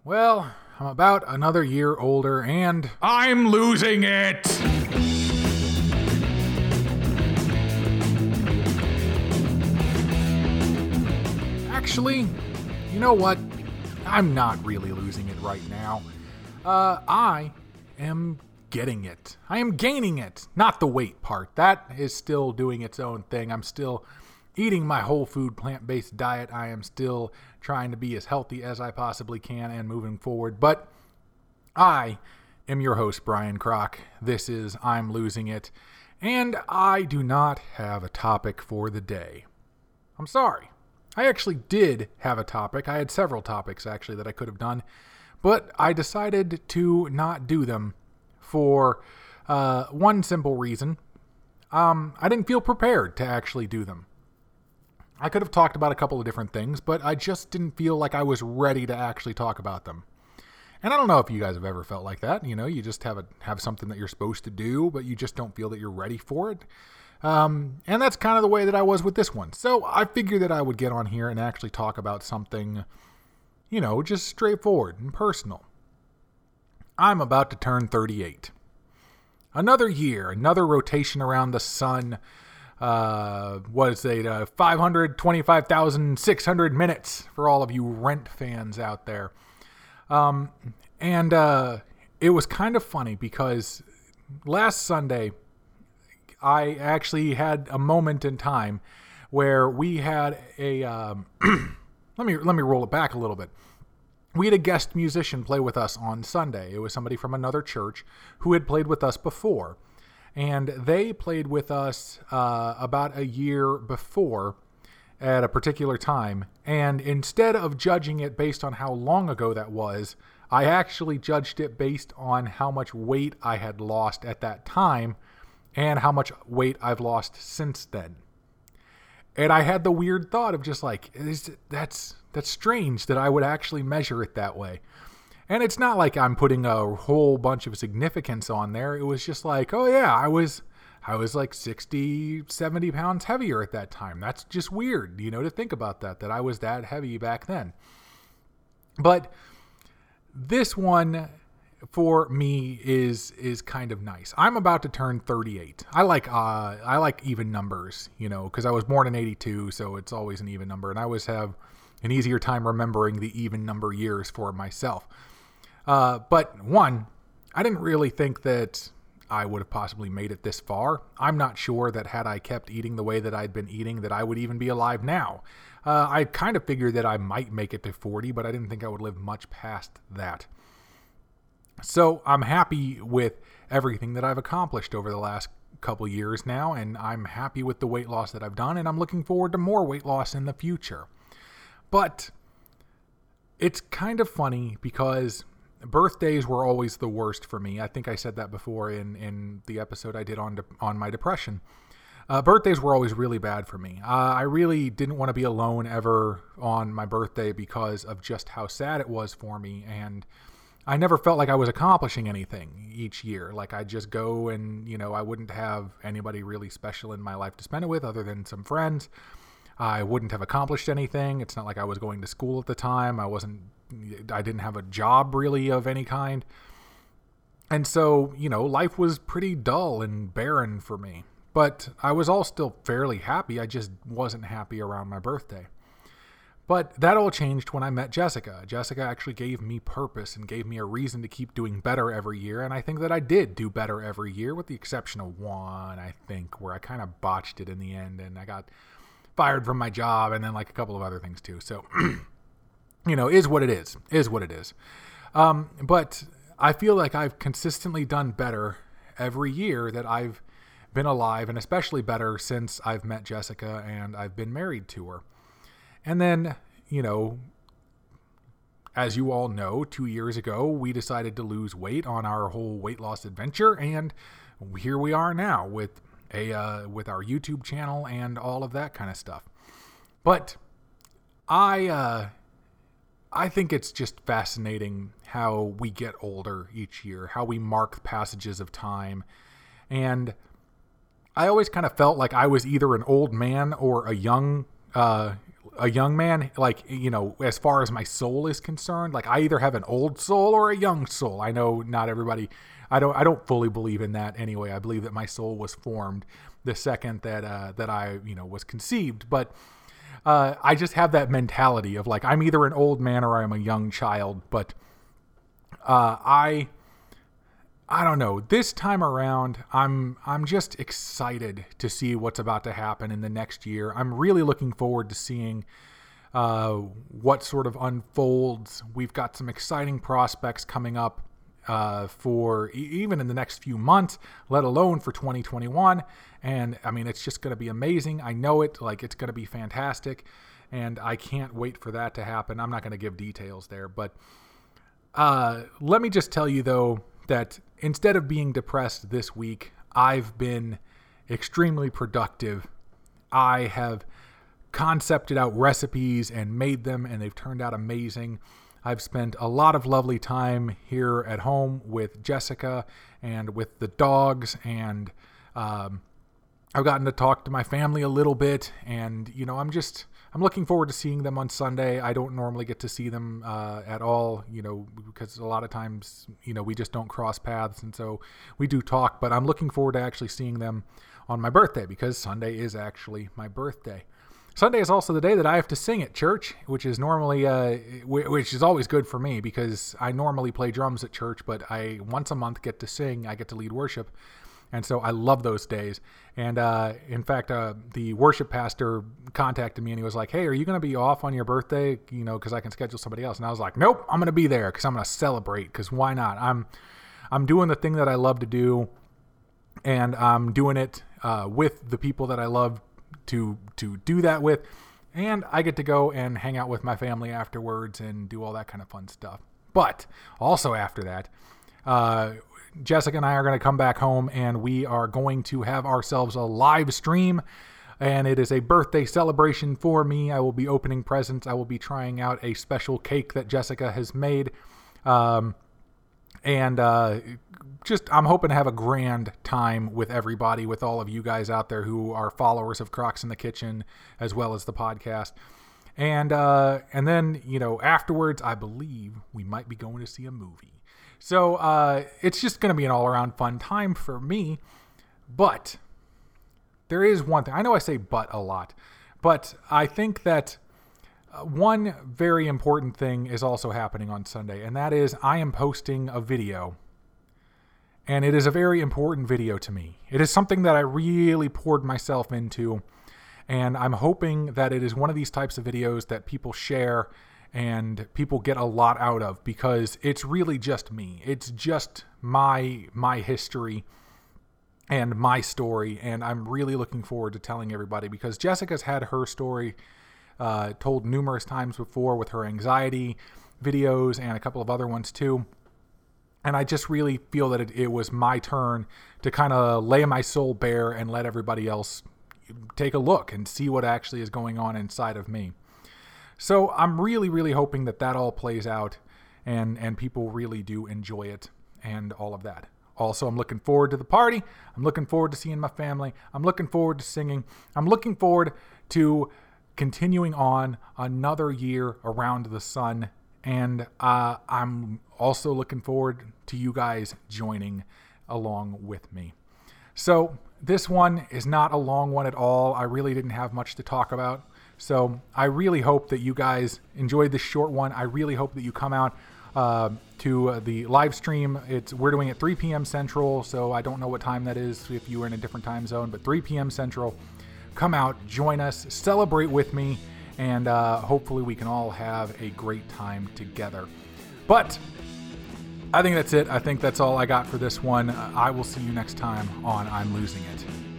Well, I'm about another year older and I'm losing it! actually, you know what? I'm not really losing it right now. I am getting it. I am gaining it. Not the weight part. That is still doing its own thing. I'm still eating my whole food plant-based diet. I am still trying to be as healthy as I possibly can and moving forward. But I am your host, Brian Kroc. This is I'm Losing It. And I do not have a topic for the day. I'm sorry. I actually did have a topic. I had several topics, actually, that I could have done. But I decided to not do them for one simple reason. I didn't feel prepared to actually do them. I could have talked about a couple of different things, but I just didn't feel like I was ready to actually talk about them. And I don't know if you guys have ever felt like that. You know, you just have something that you're supposed to do, but you just don't feel that you're ready for it. And that's kind of the way that I was with this one. So I figured that I would get on here and actually talk about something, you know, just straightforward and personal. I'm about to turn 38. Another year, another rotation around the sun. Was it 525,600 minutes for all of you Rent fans out there. And it was kind of funny because last Sunday, I actually had a moment in time where we had a, let me roll it back a little bit. We had a guest musician play with us on Sunday. It was somebody from another church who had played with us before. And they played with us about a year before at a particular time. And instead of judging it based on how long ago that was, I actually judged it based on how much weight I had lost at that time and how much weight I've lost since then. And I had the weird thought of just like, that's strange that I would actually measure it that way. And it's not like I'm putting a whole bunch of significance on there. It was just like, oh yeah, I was like 60, 70 pounds heavier at that time. That's just weird, you know, to think about that I was that heavy back then. But this one for me is kind of nice. I'm about to turn 38. I like even numbers, you know, because I was born in 82, so it's always an even number. And I always have an easier time remembering the even number years for myself. But one, I didn't really think that I would have possibly made it this far. I'm not sure that had I kept eating the way that I'd been eating, that I would even be alive now. I kind of figured that I might make it to 40, but I didn't think I would live much past that. So I'm happy with everything that I've accomplished over the last couple years now, and I'm happy with the weight loss that I've done, and I'm looking forward to more weight loss in the future. But it's kind of funny because birthdays were always the worst for me. I think I said that before in the episode I did on my depression. Birthdays were always really bad for me. I really didn't want to be alone ever on my birthday because of just how sad it was for me. And I never felt like I was accomplishing anything each year. Like I'd just go and, you know, I wouldn't have anybody really special in my life to spend it with other than some friends. I wouldn't have accomplished anything. It's not like I was going to school at the time. I didn't have a job really of any kind. And so, you know, life was pretty dull and barren for me. But I was all still fairly happy. I just wasn't happy around my birthday. But that all changed when I met Jessica. Jessica actually gave me purpose and gave me a reason to keep doing better every year. And I think that I did do better every year, with the exception of one, I think, where I kind of botched it in the end and I got fired from my job, and then like a couple of other things too. So, you know, is what it is. But I feel like I've consistently done better every year that I've been alive, and especially better since I've met Jessica and I've been married to her. And then, you know, as you all know, 2 years ago, we decided to lose weight on our whole weight loss adventure. And here we are now with our YouTube channel and all of that kind of stuff. But I think it's just fascinating how we get older each year, how we mark passages of time. And I always kind of felt like I was either an old man or a young a young man, like, as far as my soul is concerned, like I either have an old soul or a young soul. I know not everybody, I don't fully believe in that anyway. I believe that my soul was formed the second that I, was conceived. But I just have that mentality of like, I'm either an old man or I'm a young child. But I don't know. This time around, I'm just excited to see what's about to happen in the next year. I'm really looking forward to seeing what sort of unfolds. We've got some exciting prospects coming up for even in the next few months, let alone for 2021. And I mean, it's just going to be amazing. I know it. Like, it's going to be fantastic, and I can't wait for that to happen. I'm not going to give details there, but let me just tell you though, that instead of being depressed this week, I've been extremely productive. I have concepted out recipes and made them, and they've turned out amazing. I've spent a lot of lovely time here at home with Jessica and with the dogs, and I've gotten to talk to my family a little bit, and I'm looking forward to seeing them on Sunday. I don't normally get to see them at all, because a lot of times, we just don't cross paths, and so we do talk, but I'm looking forward to actually seeing them on my birthday, because Sunday is actually my birthday. Sunday is also the day that I have to sing at church, which is normally, which is always good for me, because I normally play drums at church, but I once a month get to sing. I get to lead worship. And so I love those days. And in fact, the worship pastor contacted me and he was like, "Hey, are you going to be off on your birthday? Because I can schedule somebody else." And I was like, "Nope, I'm going to be there because I'm going to celebrate. Because why not? I'm doing the thing that I love to do, and I'm doing it with the people that I love to do that with. And I get to go and hang out with my family afterwards and do all that kind of fun stuff." But also after that, Jessica and I are going to come back home, and we are going to have ourselves a live stream, and it is a birthday celebration for me. I will be opening presents. I will be trying out a special cake that Jessica has made, I'm hoping to have a grand time with everybody, with all of you guys out there who are followers of Crocs in the Kitchen, as well as the podcast. And then, afterwards, I believe we might be going to see a movie. So it's just going to be an all-around fun time for me. But there is one thing. I know I say "but" a lot, but I think that one very important thing is also happening on Sunday, and that is I am posting a video. And it is a very important video to me. It is something that I really poured myself into, and I'm hoping that it is one of these types of videos that people share and people get a lot out of, because it's really just me. It's just my history and my story, and I'm really looking forward to telling everybody, because Jessica's had her story told numerous times before with her anxiety videos and a couple of other ones too. And I just really feel that it was my turn to kind of lay my soul bare and let everybody else take a look and see what actually is going on inside of me. So I'm really, really hoping that all plays out and people really do enjoy it and all of that. Also, I'm looking forward to the party. I'm looking forward to seeing my family. I'm looking forward to singing. I'm looking forward to continuing on another year around the sun. And I'm also looking forward to you guys joining along with me. So this one is not a long one at all. I really didn't have much to talk about. So I really hope that you guys enjoyed this short one. I really hope that you come out to the live stream. We're doing it 3 p.m. Central, so I don't know what time that is if you are in a different time zone, but 3 p.m. Central. Come out, join us, celebrate with me, and hopefully we can all have a great time together. But I think that's it. I think that's all I got for this one. I will see you next time on I'm Losing It.